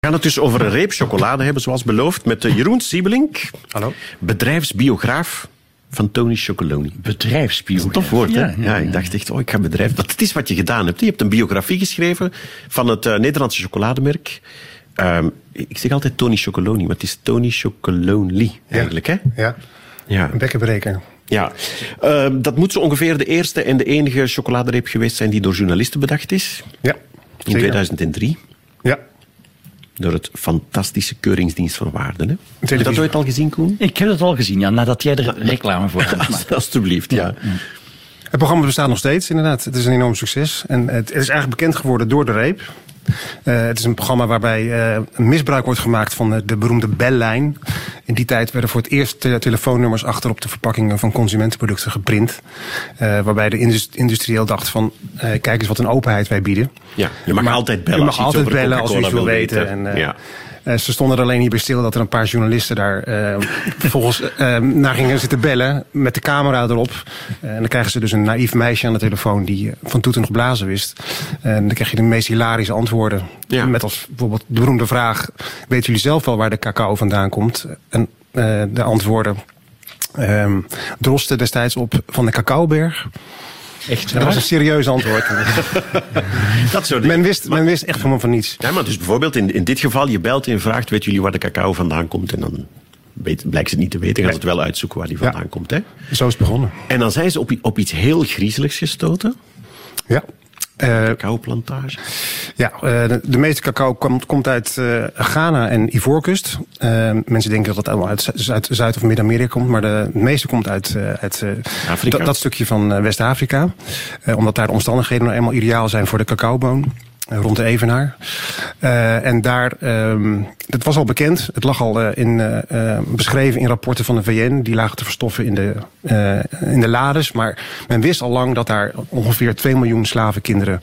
We gaan het dus over een reep chocolade hebben, zoals beloofd, met Jeroen Siebelink. Hallo. Bedrijfsbiograaf van Tony Chocolonely. Bedrijfsbiograaf. Tof woord, hè? Ja, ik dacht echt, ik ga bedrijf... Dat is wat je gedaan hebt. Je hebt een biografie geschreven van het Nederlandse chocolademerk. Ik zeg altijd Tony Chocolonely, maar het is Tony Chocolonely eigenlijk, hè? Ja, een bekkenbreker. Ja, dat moet zo ongeveer de eerste en de enige chocoladereep geweest zijn die door journalisten bedacht is. Ja, in 2003. Ja. Door het fantastische Keuringsdienst van Waarden. Hè? Heb je dat ooit al gezien, Koen? Ik heb het al gezien, ja, nadat jij er reclame voor hebt gemaakt. Alsjeblieft, ja. Het programma bestaat nog steeds, inderdaad. Het is een enorm succes. En het is eigenlijk bekend geworden door de reep. Het is een programma waarbij misbruik wordt gemaakt van de beroemde bellijn. In die tijd werden voor het eerst telefoonnummers achter op de verpakkingen van consumentenproducten geprint. Waarbij de industrieel dacht van, kijk eens wat een openheid wij bieden. Ja, je mag altijd bellen. Je mag altijd bellen als je iets wil weten. Ze stonden er alleen niet bij stil dat er een paar journalisten daar vervolgens naar gingen zitten bellen met de camera erop. En dan krijgen ze dus een naïef meisje aan de telefoon die van toeten nog blazen wist. En dan krijg je de meest hilarische antwoorden. Ja. Met als bijvoorbeeld de beroemde vraag, weten jullie zelf wel waar de cacao vandaan komt? En de antwoorden drosten destijds op van de cacaoberg. Echt? Dat was een serieus antwoord. Dat soort dingen. Men wist echt van niets. Ja, maar dus bijvoorbeeld in dit geval, je belt en vraagt, weten jullie waar de cacao vandaan komt? En dan blijkt ze het niet te weten, gaan ze het wel uitzoeken waar die vandaan komt. Hè? Zo is het begonnen. En dan zijn ze op iets heel griezeligs gestoten. Ja. Cacaoplantage. Ja, de meeste cacao komt uit Ghana en Ivoorkust. Mensen denken dat het allemaal uit Zuid- of Midden-Amerika komt, maar het meeste komt uit dat stukje van West-Afrika. Omdat daar de omstandigheden nou eenmaal ideaal zijn voor de cacaoboon. Rond de Evenaar. En daar, dat was al bekend. Het lag al beschreven in rapporten van de VN. Die lagen te verstoffen in de lades. Maar men wist al lang dat daar ongeveer 2 miljoen slavenkinderen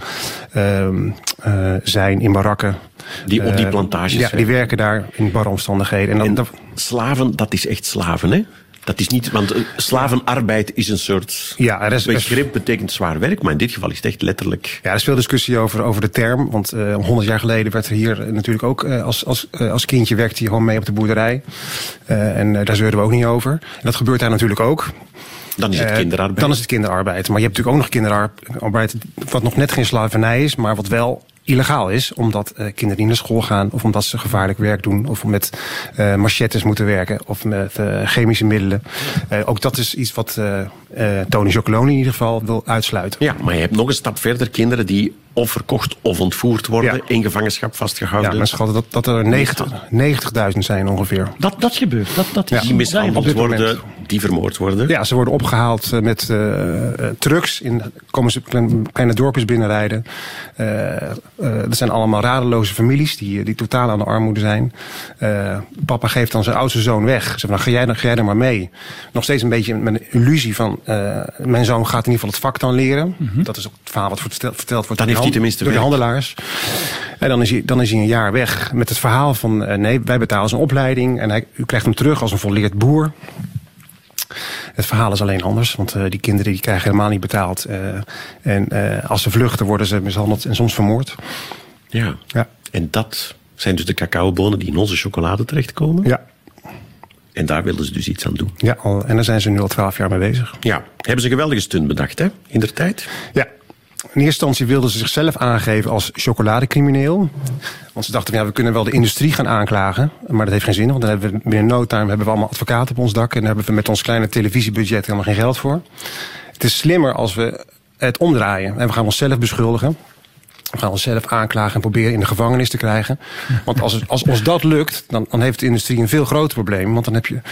zijn in barakken. Die op die plantages werken. Ja, die werken daar in barre omstandigheden. En slaven, dat is echt slaven, hè? Dat is niet, want slavenarbeid is een soort begrip, betekent zwaar werk, maar in dit geval is het echt letterlijk... Ja, er is veel discussie over de term, want 100 jaar geleden werd er hier natuurlijk ook als kindje werkte je gewoon mee op de boerderij. En daar zeurden we ook niet over. En dat gebeurt daar natuurlijk ook. Dan is het kinderarbeid. Dan is het kinderarbeid. Maar je hebt natuurlijk ook nog kinderarbeid wat nog net geen slavernij is, maar wat wel illegaal is, omdat kinderen die naar school gaan, of omdat ze gevaarlijk werk doen, of met machetes moeten werken, of met chemische middelen. Ook dat is iets wat Tony Chocolonely in ieder geval wil uitsluiten. Ja, maar je hebt nog een stap verder, kinderen die of verkocht of ontvoerd worden, in gevangenschap vastgehouden. Ja, men schat dat er 90.000 zijn ongeveer. Dat gebeurt. Dat is die mishandeld worden, die vermoord worden. Ja, ze worden opgehaald met trucks. Komen ze kleine dorpjes binnenrijden. Dat zijn allemaal radeloze families die totaal aan de armoede zijn. Papa geeft dan zijn oudste zoon weg. Ze zegt, ga jij er maar mee. Nog steeds een beetje met een illusie van mijn zoon gaat in ieder geval het vak dan leren. Mm-hmm. Dat is ook het verhaal wat verteld wordt. Dan heeft hij tenminste door de handelaars. En dan is hij een jaar weg met het verhaal van nee, wij betalen zijn opleiding en u krijgt hem terug als een volleerd boer. Het verhaal is alleen anders, want die kinderen die krijgen helemaal niet betaald. En als ze vluchten worden ze mishandeld en soms vermoord. Ja. En dat zijn dus de cacaobonen die in onze chocolade terechtkomen? Ja. En daar wilden ze dus iets aan doen? Ja, en daar zijn ze nu al 12 jaar mee bezig. Ja. Hebben ze een geweldige stunt bedacht, hè? Indertijd? Ja. In eerste instantie wilden ze zichzelf aangeven als chocoladecrimineel. Want ze dachten, we kunnen wel de industrie gaan aanklagen. Maar dat heeft geen zin, want dan hebben we binnen no time hebben we allemaal advocaten op ons dak. En dan hebben we met ons kleine televisiebudget helemaal geen geld voor. Het is slimmer als we het omdraaien. En we gaan onszelf beschuldigen. We gaan onszelf aanklagen en proberen in de gevangenis te krijgen. Want als ons dat lukt, dan heeft de industrie een veel groter probleem. Want dan heb je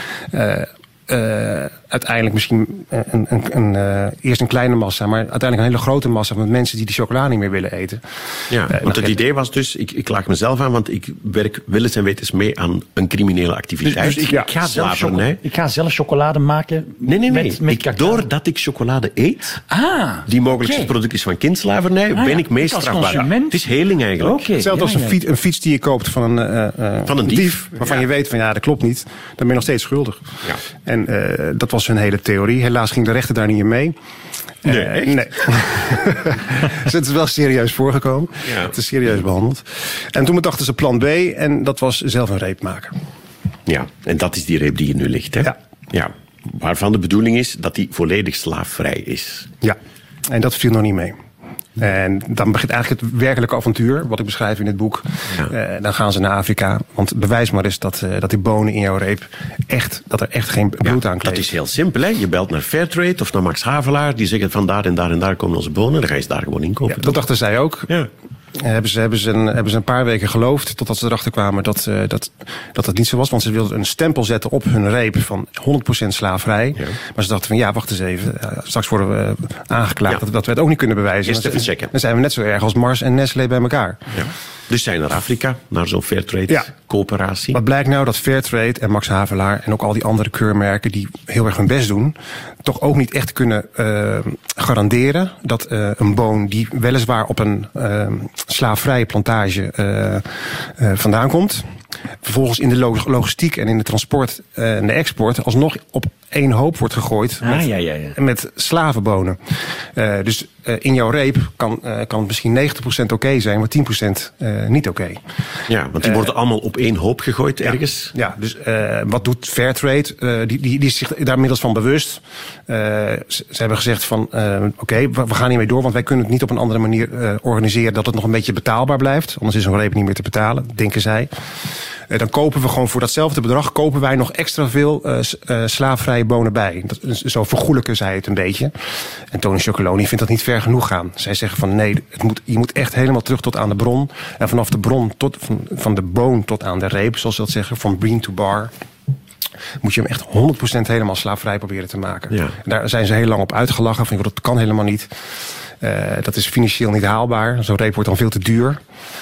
uiteindelijk misschien eerst een kleine massa, maar uiteindelijk een hele grote massa van mensen die chocola niet meer willen eten. Ja, want het idee was dus, ik laag mezelf aan, want ik werk willens en wetens mee aan een criminele activiteit. Dus ik ga zelf chocolade maken? Nee. Doordat ik chocolade eet, die mogelijk het product is van kindslavernij, ben ik mee strafbaar. Het is heling eigenlijk. Hetzelfde als een fiets die je koopt van een dief, waarvan je weet van dat klopt niet, dan ben je nog steeds schuldig. Ja. En dat was hun hele theorie. Helaas ging de rechter daar niet in mee. Nee. Dus het is wel serieus voorgekomen. Ja. Het is serieus behandeld. En toen bedachten ze plan B en dat was zelf een reep maken. Ja, en dat is die reep die hier nu ligt, hè? Ja. Waarvan de bedoeling is dat die volledig slaafvrij is. Ja, en dat viel nog niet mee. En dan begint eigenlijk het werkelijke avontuur, wat ik beschrijf in het boek. Ja. Dan gaan ze naar Afrika. Want bewijs maar eens dat die bonen in jouw reep dat er echt geen bloed aan kleeft. Dat is heel simpel, hè? Je belt naar Fairtrade of naar Max Havelaar. Die zeggen van daar en daar en daar komen onze bonen. Dan ga je ze daar gewoon inkopen. Ja, dat dachten zij ook. Ja. Hebben ze een paar weken geloofd, totdat ze erachter kwamen dat niet zo was. Want ze wilden een stempel zetten op hun reep van 100% slaafvrij. Ja. Maar ze dachten van wacht eens even. Straks worden we aangeklaagd dat we het ook niet kunnen bewijzen. Eerst even checken. Dan zijn we net zo erg als Mars en Nestlé bij elkaar. Ja. Dus zijn naar Afrika, naar zo'n Fairtrade-coöperatie. Wat blijkt nou? Dat Fairtrade en Max Havelaar en ook al die andere keurmerken die heel erg hun best doen, toch ook niet echt kunnen garanderen dat een boon die weliswaar op een slaafvrije plantage vandaan komt, vervolgens in de logistiek en in de transport en de export alsnog op één hoop wordt gegooid met slavenbonen. Dus in jouw reep kan het misschien 90% oké zijn, maar 10% niet oké. Ja, want die worden allemaal op één hoop gegooid ergens. Ja, dus wat doet Fairtrade? Die is zich daar middels van bewust. Ze hebben gezegd van oké, we gaan hiermee door, want wij kunnen het niet op een andere manier organiseren dat het nog een beetje betaalbaar blijft. Anders is zo'n reep niet meer te betalen, denken zij. Dan kopen we gewoon voor datzelfde bedrag kopen wij nog extra veel slaafvrije bonen bij. Zo vergoelijken zij het een beetje. En Tony Chocolonely vindt dat niet ver genoeg gaan. Zij zeggen van nee, je moet echt helemaal terug tot aan de bron. En vanaf de bron van de boon tot aan de reep, zoals ze dat zeggen, van bean to bar, moet je hem echt 100% helemaal slaafvrij proberen te maken. Ja. Daar zijn ze heel lang op uitgelachen. Van, dat kan helemaal niet. Dat is financieel niet haalbaar. Zo'n reep wordt dan veel te duur.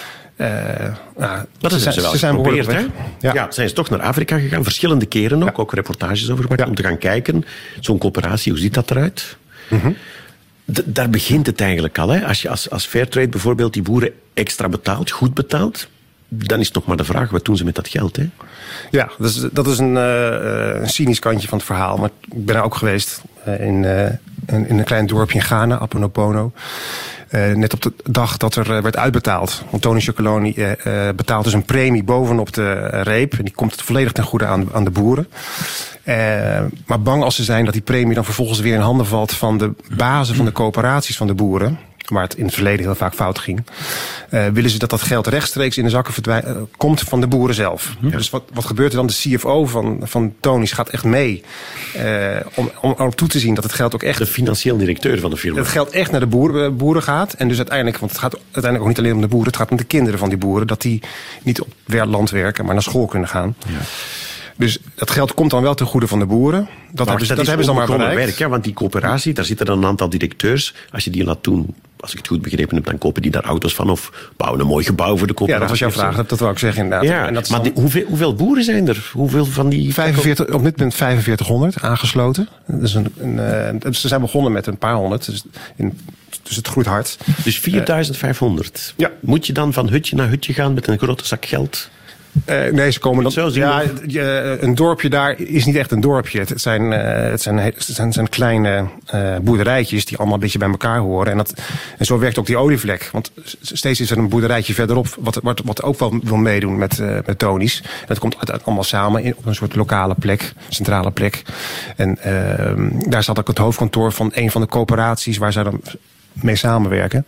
Dat is ze zijn geprobeerd, hè? Ja, zijn ze toch naar Afrika gegaan, verschillende keren ook reportages over gemaakt, om te gaan kijken, zo'n coöperatie, hoe ziet dat eruit? Mm-hmm. Daar begint het eigenlijk al, hè? Als je als Fairtrade bijvoorbeeld die boeren extra betaalt, goed betaalt, dan is het nog maar de vraag, wat doen ze met dat geld, hè? Ja, dat is een cynisch kantje van het verhaal, maar ik ben er ook geweest in een klein dorpje in Ghana, Aponopono. Net op de dag dat er werd uitbetaald. Want Tony Chocolonely betaalt dus een premie bovenop de reep. En die komt volledig ten goede aan de boeren. Maar bang als ze zijn dat die premie dan vervolgens weer in handen valt van de bazen van de coöperaties van de boeren, waar het in het verleden heel vaak fout ging, willen ze dat geld rechtstreeks in de zakken komt van de boeren zelf. Ja. Dus wat gebeurt er dan? De CFO van Tony's gaat echt mee om erop toe te zien dat het geld ook echt, de financieel directeur van de firma, het geld echt naar de boeren gaat. En dus uiteindelijk, want het gaat uiteindelijk ook niet alleen om de boeren, het gaat om de kinderen van die boeren, dat die niet op land werken, maar naar school kunnen gaan. Ja. Dus dat geld komt dan wel ten goede van de boeren. Dat hebben ze dan maar bereikt. Werk, ja, want die coöperatie, daar zitten dan een aantal directeurs. Als je die laat doen, als ik het goed begrepen heb, dan kopen die daar auto's van of bouwen een mooi gebouw voor de coöperatie. Ja, dat was jouw vraag, dat wou ik zeggen inderdaad. Ja, en dat maar hoeveel boeren zijn er? Hoeveel van die... 45, op dit moment 4500 aangesloten. Dus ze zijn begonnen met een paar honderd. Dus het groeit hard. Dus 4500. Ja. Moet je dan van hutje naar hutje gaan met een grote zak geld? Nee, ze komen dan. Een dorpje daar is niet echt een dorpje. Het zijn kleine boerderijtjes die allemaal een beetje bij elkaar horen. En zo werkt ook die olievlek. Want steeds is er een boerderijtje verderop wat ook wel wil meedoen met Tony's. En dat komt allemaal samen op een soort lokale plek, centrale plek. En daar staat ook het hoofdkantoor van een van de coöperaties waar zij dan mee samenwerken.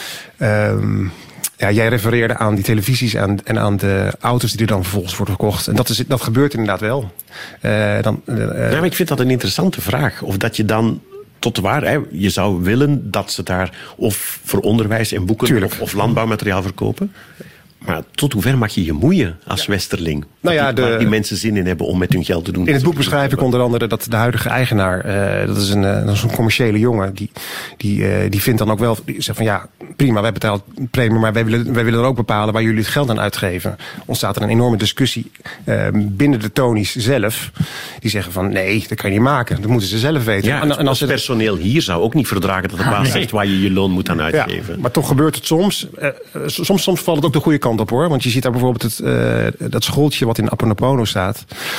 Ja, jij refereerde aan die televisies en aan de auto's die er dan vervolgens worden verkocht. En dat gebeurt inderdaad wel. Maar ik vind dat een interessante vraag. Of dat je dan tot waar, hè, je zou willen dat ze daar of voor onderwijs en boeken of landbouwmateriaal verkopen. Maar tot hoever mag je je moeien als westerling? Waar die mensen zin in hebben om met hun geld te doen. In het boek beschrijf ik onder andere dat de huidige eigenaar, dat is een commerciële jongen, die vindt dan ook wel, die zegt van ja, prima, wij betalen premie, maar wij willen er ook bepalen waar jullie het geld aan uitgeven. Ontstaat er een enorme discussie binnen de Tony's zelf. Die zeggen van nee, dat kan je niet maken. Dat moeten ze zelf weten. Ja, en als het personeel hier zou ook niet verdragen dat de baas zegt waar je loon moet aan uitgeven. Ja, maar toch gebeurt het soms. Soms valt het ook de goede kant op hoor. Want je ziet daar bijvoorbeeld dat schooltje wat in Aponopono staat.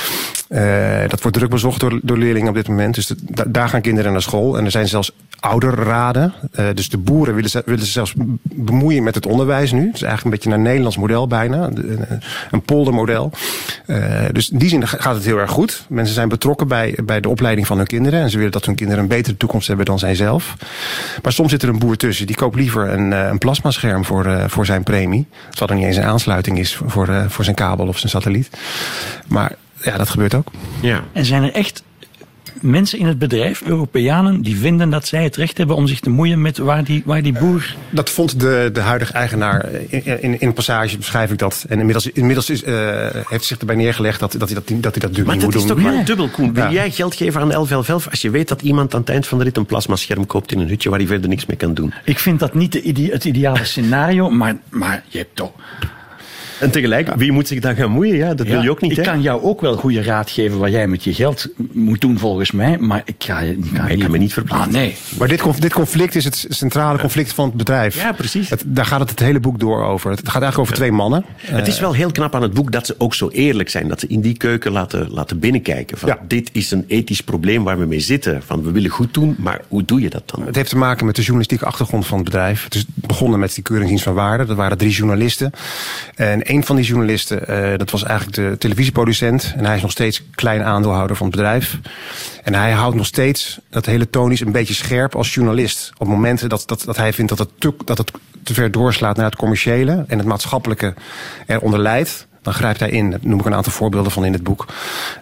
Dat wordt druk bezocht door leerlingen op dit moment. Dus daar gaan kinderen naar school. En er zijn zelfs ouderraden. Dus de boeren willen ze zelfs bemoeien met het onderwijs nu. Het is eigenlijk een beetje een Nederlands model bijna. Een poldermodel. Dus in die zin gaat het heel erg goed. Mensen zijn betrokken bij de opleiding van hun kinderen. En ze willen dat hun kinderen een betere toekomst hebben dan zij zelf. Maar soms zit er een boer tussen. Die koopt liever een plasmascherm voor zijn premie. Terwijl er niet eens een aansluiting is voor zijn kabel of zijn satelliet. Maar ja, dat gebeurt ook. Ja. En zijn er echt mensen in het bedrijf, Europeanen, die vinden dat zij het recht hebben om zich te moeien met waar die boer... Dat vond de huidige eigenaar. In een passage beschrijf ik dat. En inmiddels heeft zich erbij neergelegd dat hij dat natuurlijk niet moet doen. Maar dat is toch wel dubbel, Koen. Wil jij geld geven aan de 1111 als je weet dat iemand aan het eind van de rit een plasmascherm koopt in een hutje waar hij verder niks mee kan doen? Ik vind dat niet het ideale scenario, maar je hebt toch... En tegelijk, wie moet zich dan gaan moeien? Ja, dat wil je ook niet. Ik kan jou ook wel goede raad geven wat jij met je geld moet doen volgens mij, maar ik kan me niet verplichten. Nee. Maar dit conflict is het centrale conflict van het bedrijf. Ja, precies. Daar gaat het hele boek door over. Het gaat eigenlijk over twee mannen. Het is wel heel knap aan het boek dat ze ook zo eerlijk zijn. Dat ze in die keuken laten binnenkijken. Van, dit is een ethisch probleem waar we mee zitten. Van, we willen goed doen, maar hoe doe je dat dan? Het heeft te maken met de journalistieke achtergrond van het bedrijf. Het is begonnen met die keuringsdienst van waarde. Dat waren 3 journalisten. En een van die journalisten, dat was eigenlijk de televisieproducent. En hij is nog steeds klein aandeelhouder van het bedrijf. En hij houdt nog steeds dat hele tonisch een beetje scherp als journalist. Op momenten dat hij vindt dat het te ver doorslaat naar het commerciële en het maatschappelijke eronder leidt, dan grijpt hij in. Daar noem ik een aantal voorbeelden van in het boek.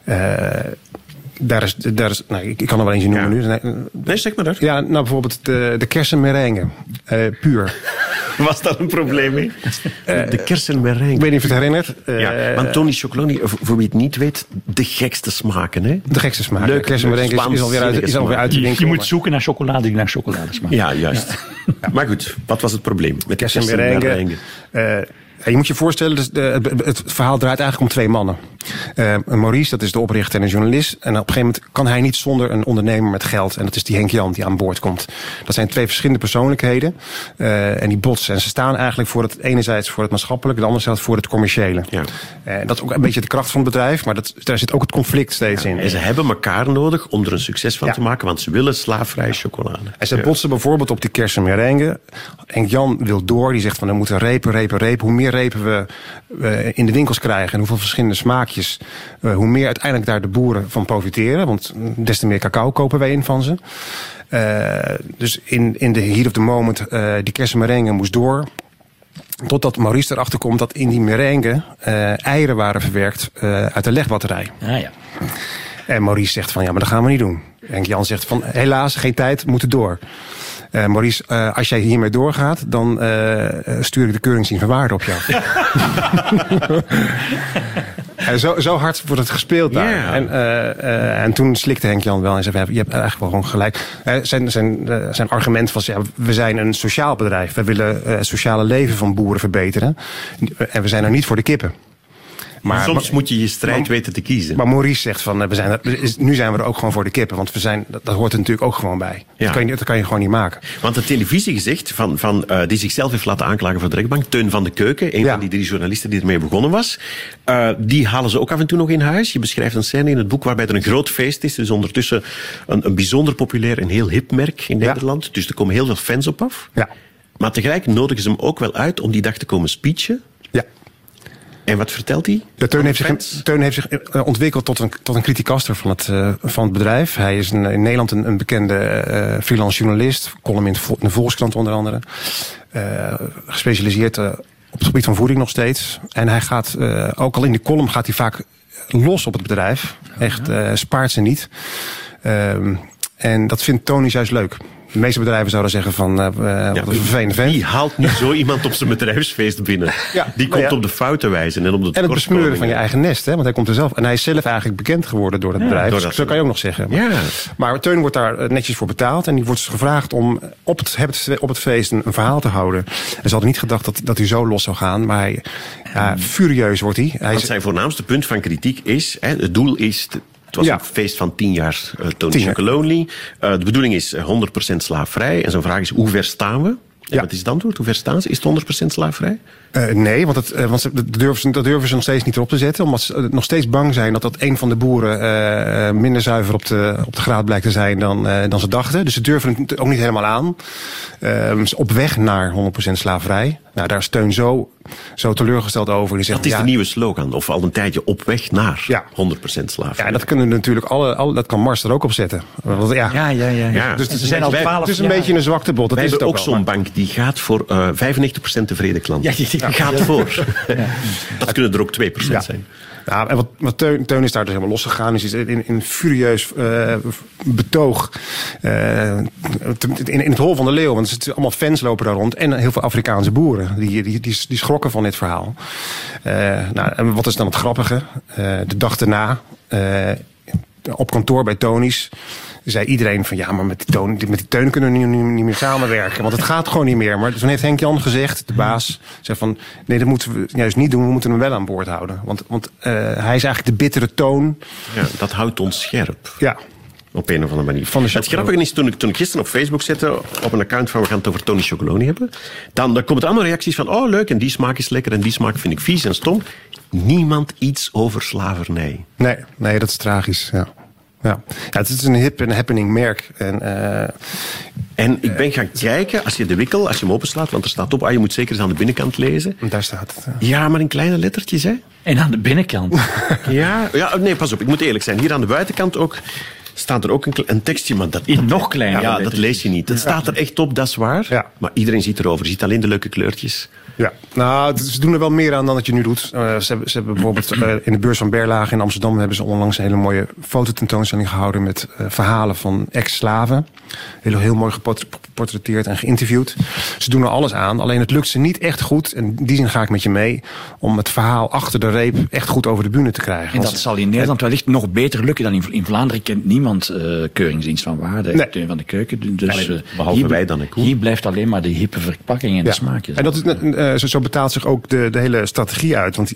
Daar is, nou, ik kan er wel eentje noemen nu. Nee, zeg maar dat. Ja, nou bijvoorbeeld de kersenmerengue. Puur. Was dat een probleem mee? De kersenmerengue. Ik weet niet of je het herinnert. Want Tony Chocolonely, voor wie het niet weet, de gekste smaken. Hè? De gekste smaken. Leuk, kersenmerengue is alweer uit de winkel. Je moet zoeken naar chocolade die naar chocolade smaakt. Ja, juist. Ja. Maar goed, wat was het probleem met kersenmerengue? Je moet je voorstellen, het verhaal draait eigenlijk om 2 mannen. Maurice, dat is de oprichter en een journalist. En op een gegeven moment kan hij niet zonder een ondernemer met geld. En dat is die Henk Jan die aan boord komt. Dat zijn 2 verschillende persoonlijkheden. En die botsen. En ze staan eigenlijk enerzijds voor het maatschappelijke, de anderzijds voor het commerciële. Ja. Dat is ook een beetje de kracht van het bedrijf. Maar daar zit ook het conflict steeds in. En ze hebben elkaar nodig om er een succes van te maken. Want ze willen slaafvrije chocolade. En ze botsen bijvoorbeeld op die kersenmerengue. Henk Jan wil door. Die zegt van, we moeten repen. Hoe meer repen we in de winkels krijgen en hoeveel verschillende smaakjes, hoe meer uiteindelijk daar de boeren van profiteren. Want des te meer cacao kopen wij in van ze. Dus in de heat of the moment, die kersenmerengue moest door. Totdat Maurice erachter komt dat in die merengue eieren waren verwerkt uit de legbatterij. Ah, ja. En Maurice zegt van, ja, maar dat gaan we niet doen. En Jan zegt van, helaas, geen tijd, we moeten door. Maurice, als jij hiermee doorgaat, dan stuur ik de keuringsdienst van waarde op jou. En zo hard wordt het gespeeld daar. Yeah. En toen slikte Henk Jan wel en zei, je hebt eigenlijk wel gewoon gelijk. Zijn argument was, we zijn een sociaal bedrijf. We willen het sociale leven van boeren verbeteren. En we zijn er niet voor de kippen. Maar soms moet je strijd weten te kiezen. Maar Maurice zegt van, nu zijn we er ook gewoon voor de kippen. Want dat hoort er natuurlijk ook gewoon bij. Ja. Dat kan je gewoon niet maken. Want de televisiegezicht die zichzelf heeft laten aanklagen voor de rechtbank, Teun van de Keuken, een van die 3 journalisten die ermee begonnen was, die halen ze ook af en toe nog in huis. Je beschrijft een scène in het boek waarbij er een groot feest is. Er is ondertussen een bijzonder populair en heel hip merk in Nederland. Dus er komen heel veel fans op af. Ja. Maar tegelijk nodigen ze hem ook wel uit om die dag te komen speechen. Ja. En wat vertelt hij? Ja, Teun heeft zich ontwikkeld tot een criticaster van het bedrijf. Hij is in Nederland een bekende freelance journalist. Column in de Volkskrant onder andere. Gespecialiseerd op het gebied van voeding nog steeds. En hij gaat, ook al in die column gaat hij vaak los op het bedrijf. Echt, spaart ze niet. En dat vindt Tony juist leuk. De meeste bedrijven zouden zeggen van, wat een vervelende vent. Die haalt niet zo iemand op zijn bedrijfsfeest binnen. Die komt op de fouten wijzen. En het besmeuren van je eigen nest. Hè? Want hij komt er zelf. En hij is zelf eigenlijk bekend geworden door het bedrijf. Dus zo kan je ook nog zeggen. Maar Teun wordt daar netjes voor betaald. En die wordt dus gevraagd om op het feest een verhaal te houden. En ze hadden niet gedacht dat hij zo los zou gaan. Maar furieus wordt hij. Want zijn voornaamste punt van kritiek is, het doel is... Het was een feest van 10 jaar Tony Chocolonely. De bedoeling is 100% slaafvrij. En zijn vraag is, hoe ver staan we? Ja. Wat is het antwoord? Hoe ver staan ze? Is het 100% slaafvrij? Nee, want dat durven ze nog steeds niet erop te zetten. Omdat ze nog steeds bang zijn dat een van de boeren minder zuiver op de graad blijkt te zijn dan ze dachten. Dus ze durven het ook niet helemaal aan. Op weg naar 100% slaafvrij. Nou, daar is Teun zo teleurgesteld over. Die zegt, dat is de nieuwe slogan. Of al een tijdje op weg naar 100% slaafvrij. Ja, dat kunnen natuurlijk dat kan Mars er ook op zetten. Want, ja. Dus ze zijn al 12 jaar. Het is een beetje een zwaktebod. Wij hebben ook zo'n bank die gaat voor 95% tevreden klanten. Ja, gaat voor. Dat kunnen er ook 2% zijn. Ja, en wat Teun is daar dus helemaal losgegaan. Dus in furieus betoog in het Hol van de Leeuw. Want er zitten allemaal fans lopen daar rond. En heel veel Afrikaanse boeren. Die schrokken van dit verhaal. En wat is dan het grappige? De dag daarna, op kantoor bij Tony's, zei iedereen van ja, maar met die Teun kunnen we nu niet meer samenwerken. Want het gaat gewoon niet meer. Maar toen heeft Henk Jan gezegd, de baas, zei van nee, dat moeten we juist niet doen. We moeten hem wel aan boord houden. Want hij is eigenlijk de bittere toon. Ja, dat houdt ons scherp. Ja. Op een of andere manier. Het grappige is, toen ik gisteren op Facebook zette, op een account van we gaan het over Tony Chocolonely hebben, dan komen er allemaal reacties van, oh leuk, en die smaak is lekker en die smaak vind ik vies en stom. Niemand iets over slavernij. Nee, dat is tragisch, ja. Ja, het is een hip en happening merk. En ik ben gaan kijken, als je hem openslaat, want er staat op, je moet zeker eens aan de binnenkant lezen. Daar staat het. Ja, maar in kleine lettertjes, hè. En aan de binnenkant. Nee, pas op, ik moet eerlijk zijn. Hier aan de buitenkant ook staat er ook een tekstje, maar dat in nog kleiner. Ja, dat lees je niet. Het staat er echt op, dat is waar. Ja. Maar iedereen ziet erover. Je ziet alleen de leuke kleurtjes. Ja, nou, ze doen er wel meer aan dan dat je nu doet. Ze hebben bijvoorbeeld in de beurs van Berlage in Amsterdam hebben ze onlangs een hele mooie fototentoonstelling gehouden met verhalen van ex-slaven. Heel mooi geportretteerd en geïnterviewd. Ze doen er alles aan, alleen het lukt ze niet echt goed. En in die zin ga ik met je mee om het verhaal achter de reep echt goed over de bühne te krijgen. En dat zal in Nederland wellicht nog beter lukken dan in Vlaanderen. Kent niemand keuringsdienst van waarde, Teun van de Keuken. Dus, behalve wij dan. Hier blijft alleen maar de hippe verpakking en de smaakjes. En dat is, zo betaalt zich ook de hele strategie uit. Want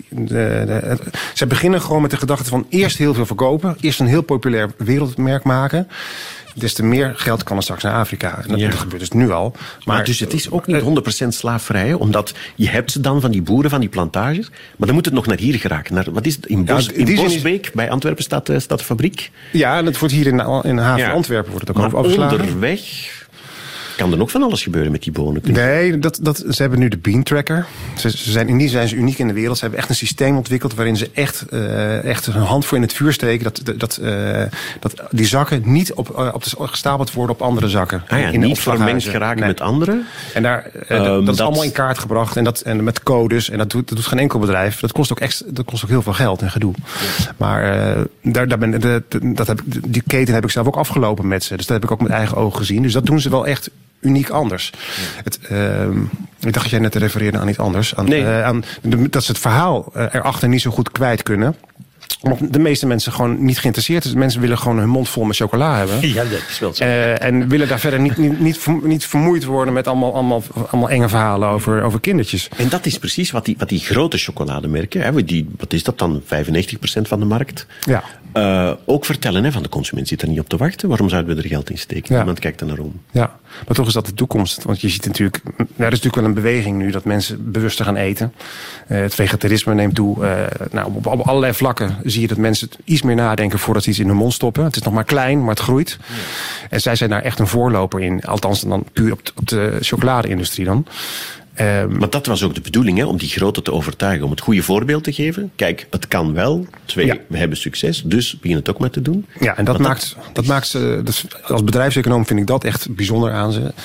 ze beginnen gewoon met de gedachte van eerst heel veel verkopen. Eerst een heel populair wereldmerk maken. Des te meer geld kan er straks naar Afrika. En dat gebeurt dus nu al. Maar dus het is ook niet 100% slaafvrij. Omdat je hebt ze dan van die boeren, van die plantages. Maar dan moet het nog naar hier geraken. Wat is het? In Bosbeek, bij Antwerpen, staat de fabriek. Ja, en dat wordt hier in de haven van Antwerpen wordt het ook overgeslagen. Onderweg kan er nog van alles gebeuren met die bonen. Nee, ze hebben nu de Bean Tracker. In die zijn ze uniek in de wereld. Ze hebben echt een systeem ontwikkeld waarin ze echt hun hand voor in het vuur steken. Dat die zakken niet gestapeld worden op andere zakken. Niet vermengd geraken met anderen. En dat is allemaal in kaart gebracht. En met codes. En dat doet geen enkel bedrijf. Dat kost ook heel veel geld en gedoe. Ja. Maar die keten heb ik zelf ook afgelopen met ze. Dus dat heb ik ook met eigen ogen gezien. Dus dat doen ze wel echt uniek anders. Ja. Ik dacht dat jij net refereerde aan iets anders. Dat ze het verhaal erachter niet zo goed kwijt kunnen. Omdat de meeste mensen gewoon niet geïnteresseerd zijn. Mensen willen gewoon hun mond vol met chocola hebben. Ja, dat is wel zo. En willen daar verder niet vermoeid worden met allemaal enge verhalen over kindertjes. En dat is precies wat die grote chocolademerken, wat is dat dan, 95% van de markt, ook vertellen. Van de consument zit er niet op te wachten. Waarom zouden we er geld in steken? Ja. Niemand kijkt er naar om. Ja, maar toch is dat de toekomst. Want je ziet natuurlijk, er is natuurlijk wel een beweging nu dat mensen bewuster gaan eten. Het vegetarisme neemt toe. Op allerlei vlakken zie je dat mensen iets meer nadenken voordat ze iets in hun mond stoppen. Het is nog maar klein, maar het groeit. Ja. En zij zijn daar echt een voorloper in. Althans dan puur op de chocolade-industrie dan. Maar dat was ook de bedoeling, om die grote te overtuigen. Om het goede voorbeeld te geven. Kijk, het kan wel. 2, we hebben succes. Dus begin het ook maar te doen. Ja, en dat maakt ze... Dus als bedrijfseconoom vind ik dat echt bijzonder aan ze.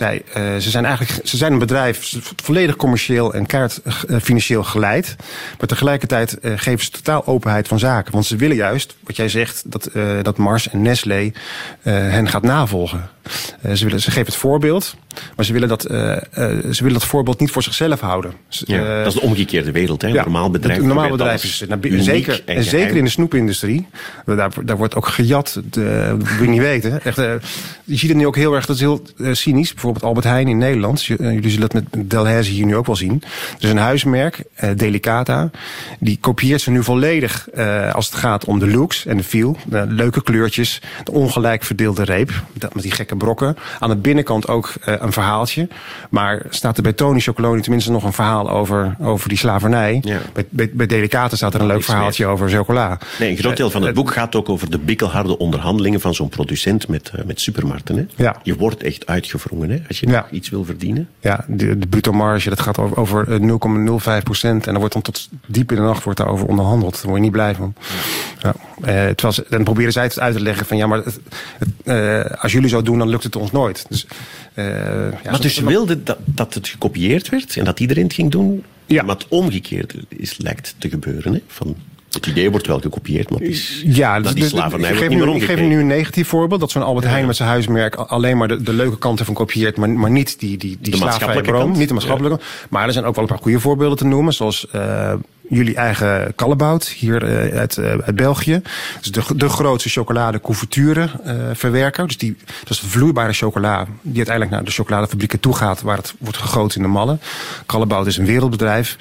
Ze zijn een bedrijf volledig commercieel en keihard financieel geleid. Maar tegelijkertijd geven ze totaal openheid van zaken. Want ze willen juist, wat jij zegt, dat Mars en Nestlé hen gaat navolgen. Ze geven het voorbeeld. Maar ze willen dat voorbeeld bijvoorbeeld niet voor zichzelf houden. Dat is de omgekeerde wereld. Hè? Normaal bedrijf. Een normaal bedrijf is zeker in de snoepindustrie. Daar wordt ook gejat. Dat wil je niet weten. Echt, je ziet het nu ook heel erg, dat is heel cynisch. Bijvoorbeeld Albert Heijn in Nederland. Jullie zullen het met Delhaize hier nu ook wel zien. Er is een huismerk, Delicata. Die kopieert ze nu volledig als het gaat om de looks en de feel. De leuke kleurtjes. De ongelijk verdeelde reep. Met die gekke brokken. Aan de binnenkant ook een verhaaltje. Maar staat er bij Tony Chocolonely tenminste nog een verhaal over die slavernij. Ja. Bij Delicata staat er een leuk verhaaltje over chocola. Nee, een groot deel van het boek gaat ook over de bikkelharde onderhandelingen van zo'n producent met supermarkten. Hè? Ja. Je wordt echt uitgewrongen, hè, als je nog iets wil verdienen. Ja, de bruto marge, dat gaat over 0,05%. En dan wordt dan tot diep in de nacht daarover onderhandeld. Daar word je niet blij van. Ja. Dan proberen zij het uit te leggen van maar als jullie zo doen, dan lukt het ons nooit. Dus, maar dus je wilde dat het gekopieerd werd en dat iedereen het ging doen? Ja. Maar het omgekeerde lijkt te gebeuren. Hè? Het idee wordt wel gekopieerd, maar het is, die slavernij wordt niet meer omgekeerd. Ik geef nu een negatief voorbeeld. Dat zo'n Albert Heijn met zijn huismerk alleen maar de leuke kant ervan kopieert, maar niet die slaafvrije bron. Niet de maatschappelijke. Maar er zijn ook wel een paar goede voorbeelden te noemen. Zoals jullie eigen Callebaut hier uit België. Dus de grootste chocolade-couverture-verwerker. Dus dat is de vloeibare chocola die uiteindelijk naar de chocoladefabrieken toe gaat, waar het wordt gegoten in de mallen. Callebaut is een wereldbedrijf.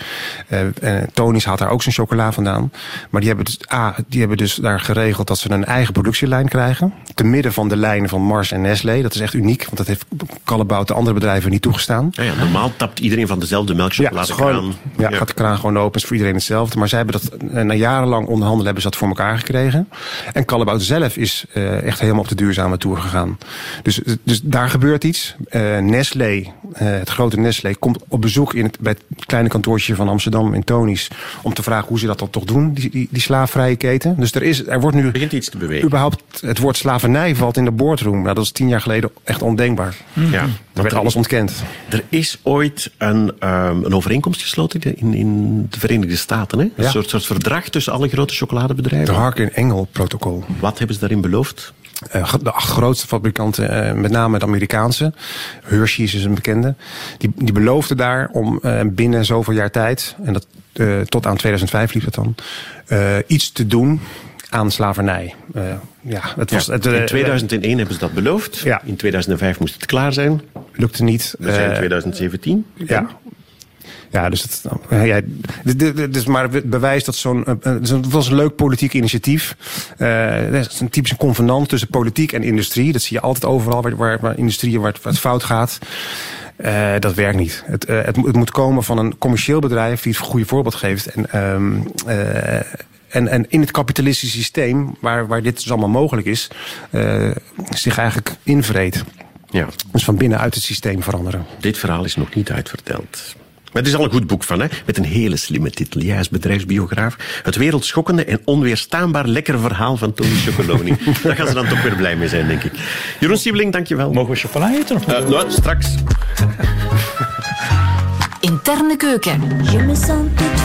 Tony's haalt daar ook zijn chocola vandaan. Maar die hebben dus daar geregeld dat ze een eigen productielijn krijgen. Te midden van de lijnen van Mars en Nestlé. Dat is echt uniek, want dat heeft Callebaut de andere bedrijven niet toegestaan. Normaal tapt iedereen van dezelfde melkchocoladekraan. Gaat de kraan gewoon open, is voor iedereen hetzelfde. Maar zij hebben dat na jarenlang onderhandelen hebben ze dat voor elkaar gekregen. En Callebaut zelf is echt helemaal op de duurzame toer gegaan. Dus daar gebeurt iets. Nestlé, het grote Nestlé, komt op bezoek bij het kleine kantoortje van Amsterdam in Tony's om te vragen hoe ze dat dan toch doen, die slaafvrije keten. Dus er wordt nu begint iets te bewegen. Überhaupt het woord slavernij valt in de boardroom. Nou, dat is 10 jaar geleden echt ondenkbaar. Ja, er werd alles ontkend. Er is ooit een overeenkomst gesloten in de Verenigde Staten. Hè? Een soort verdrag tussen alle grote chocoladebedrijven. De Harkin-Engel-protocol. Wat hebben ze daarin beloofd? De 8 grootste fabrikanten, met name de Amerikaanse, Hershey's is een bekende, die beloofden daar om binnen zoveel jaar tijd, en dat tot aan 2005 liep het dan, iets te doen aan slavernij. In 2001 hebben ze dat beloofd. Ja. In 2005 moest het klaar zijn. Lukte niet. We zijn in 2017. Ja. Ja, dus dit is maar het bewijs dat het was een leuk politiek initiatief. Dat is een typisch convenant tussen politiek en industrie. Dat zie je altijd overal waar industrieën waar het fout gaat. Dat werkt niet. Het moet komen van een commercieel bedrijf die het goede voorbeeld geeft. En in het kapitalistische systeem, waar dit dus allemaal mogelijk is, zich eigenlijk invreedt. Ja. Dus van binnenuit het systeem veranderen. Dit verhaal is nog niet uitverteld. Maar het is al een goed boek van, hè? Met een hele slimme titel. Jij als bedrijfsbiograaf. Het wereldschokkende en onweerstaanbaar lekkere verhaal van Tony Chocolonely. Daar gaan ze dan toch weer blij mee zijn, denk ik. Jeroen Siebeling, dankjewel. Mogen we chocola eten? Nou, straks. Interne keuken.